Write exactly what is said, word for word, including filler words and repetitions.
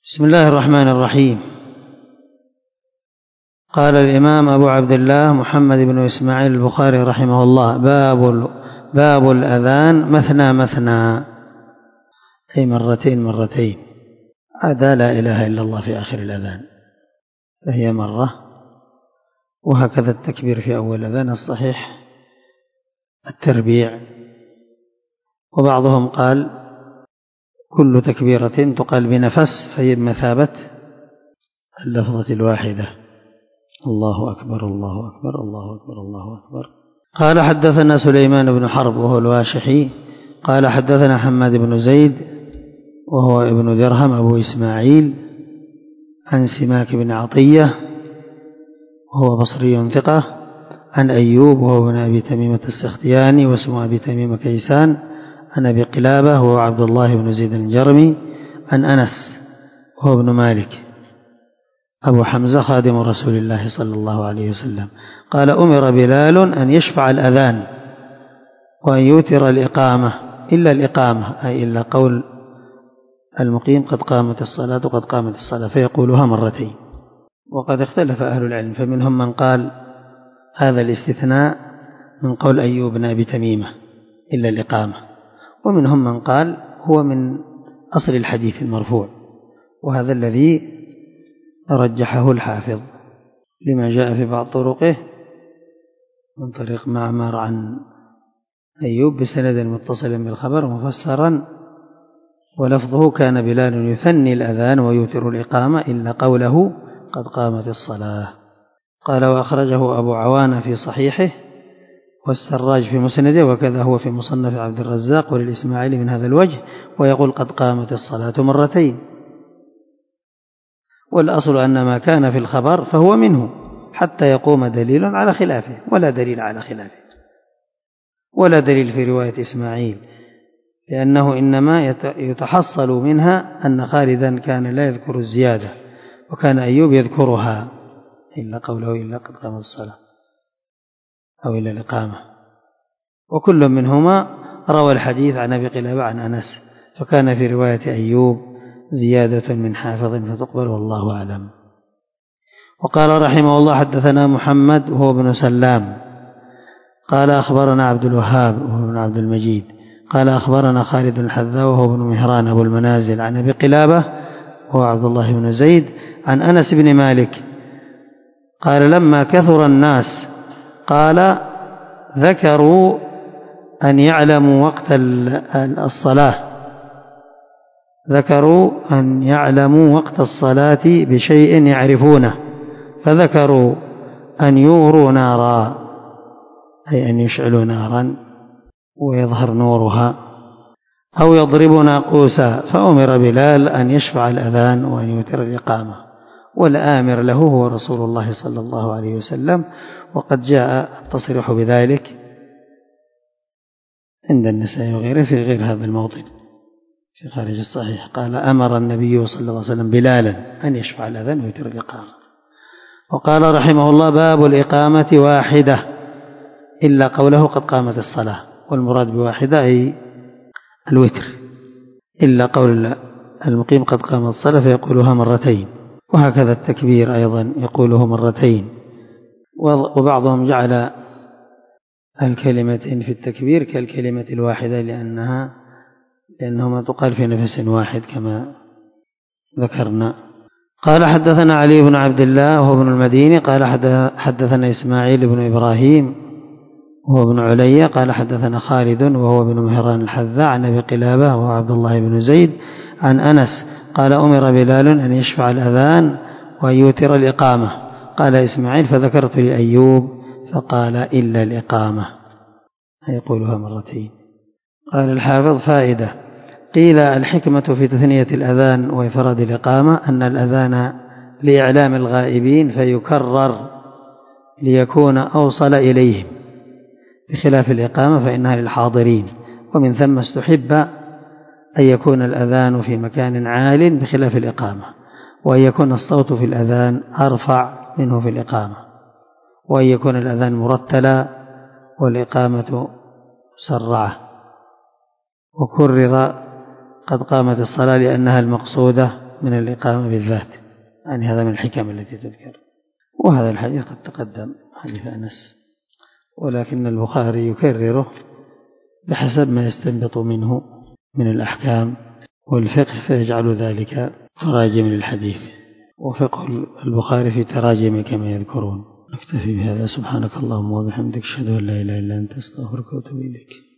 بسم الله الرحمن الرحيم. قال الإمام أبو عبد الله محمد بن إسماعيل البخاري رحمه الله: باب باب الأذان مثنى مثنى، أي مرتين مرتين، عدا لا إله إلا الله في آخر الأذان فهي مرة، وهكذا التكبير في أول الأذان الصحيح التربيع. وبعضهم قال كل تكبيرة تقال بنفس فهي بمثابة اللفظة الواحدة: الله أكبر الله أكبر الله أكبر الله أكبر. قال حدثنا سليمان بن حرب وهو الواشحي قال حدثنا حماد بن زيد وهو ابن درهم أبو إسماعيل عن سماك بن عطية وهو بصري ثقة عن أيوب وهو ابن أبي تميمة السختياني واسمه أبي تميمة كيسان عن أبي قلابة وهو عبد الله بن زيد الجرمي عن أنس وهو ابن مالك أبو حمزة خادم رسول الله صلى الله عليه وسلم قال: أمر بلال أن يشفع الأذان وأن يوتر الإقامة إلا الإقامة، أي إلا قول المقيم قد قامت الصلاة قد قامت الصلاة، فيقولها مرتين. وقد اختلف أهل العلم، فمنهم من قال هذا الاستثناء من قول أيوب بن أبي تميمة إلا الإقامة، ومنهم من قال هو من أصل الحديث المرفوع، وهذا الذي رجحه الحافظ لما جاء في بعض طرقه من طريق معمر عن أيوب بسند متصل بالخبر مفسرا، ولفظه: كان بلال يثني الأذان ويوتر الإقامة إلا قوله قد قامت الصلاة. قال: وأخرجه أبو عوانة في صحيحه والسراج في مسنده، وكذا هو في مصنف عبد الرزاق وللإسماعيلي من هذا الوجه، ويقول قد قامت الصلاة مرتين. والأصل أن ما كان في الخبر فهو منه حتى يقوم دليل على خلافه، ولا دليل على خلافه ولا دليل في رواية إسماعيل، لأنه إنما يتحصل منها أن خالدا كان لا يذكر الزيادة وكان أيوب يذكرها إلا قوله إلا قد قامت الصلاة أو إلا الإقامة، وكل منهما روى الحديث عن أبي قلابة عن أنس، فكان في رواية أيوب زيادة من حافظ فتقبل، والله أعلم. وقال رحمه الله: حدثنا محمد وهو ابن سلام قال أخبرنا عبد الوهاب وهو ابن عبد المجيد قال أخبرنا خالد الحذاء وهو ابن مهران أبو المنازل عن أبي قلابة وهو عبد الله بن زيد عن أنس بن مالك قال: لما كثر الناس قال ذكروا أن يعلموا وقت الصلاة ذكروا أن يعلموا وقت الصلاة بشيء يعرفونه، فذكروا أن يوروا نارا، أي أن يشعلوا نارا ويظهر نورها، أو يضربوا ناقوسا، فأمر بلال أن يشفع الأذان وأن يوتر الإقامة، والآمر له هو رسول الله صلى الله عليه وسلم. وقد جاء التصريح بذلك عند النسائي وغيره في غير هذا الموطن في خارج الصحيح، قال: أمر النبي صلى الله عليه وسلم بلالا أن يشفع الأذان ويوتر الإقامة. وقال رحمه الله: باب الإقامة واحدة إلا قوله قد قامت الصلاة، والمراد بواحدة أي الوتر، إلا قول المقيم قد قامت الصلاة فيقولها مرتين، وهكذا التكبير أيضا يقوله مرتين. وبعضهم جعل الكلمتين في التكبير كالكلمة الواحدة لأنها لأنهما تقال في نفس واحد كما ذكرنا. قال: حدثنا علي بن عبد الله وهو ابن المديني قال حدثنا إسماعيل بن إبراهيم وهو ابن علي قال حدثنا خالد وهو ابن مهران الحذاء عن أبي قلابة وهو عبد الله بن زيد عن أنس قال: أمر بلال أن يشفع الأذان وأن يوتر الإقامة. قال إسماعيل: فذكرت لأيوب فقال: إلا الإقامة، يقولها مرتين. قال الحافظ: فائدة: قيل الحكمة في تثنية الأذان وإفراد الإقامة أن الأذان لإعلام الغائبين فيكرر ليكون أوصل إليهم، بخلاف الإقامة فإنها للحاضرين، ومن ثم استحب أن يكون الأذان في مكان عال بخلاف الإقامة، وأن يكون الصوت في الأذان أرفع منه في الإقامة، وأن يكون الأذان مرتلا والإقامة مسرعة. وكرر قد قامت الصلاة لأنها المقصودة من الإقامة بالذات، يعني هذا من الحكم التي تذكر. وهذا الحديث قد تقدم حديث أنس، ولكن البخاري يكرره بحسب ما يستنبط منه من الأحكام والفقه، فيجعل ذلك تراجم للحديث، وفقه البخاري في تراجم كما يذكرون. نكتفي بهذا. سبحانك اللهم وبحمدك، أشهد أن لا إله إلا أنت، أستغفرك وأتوب إليك.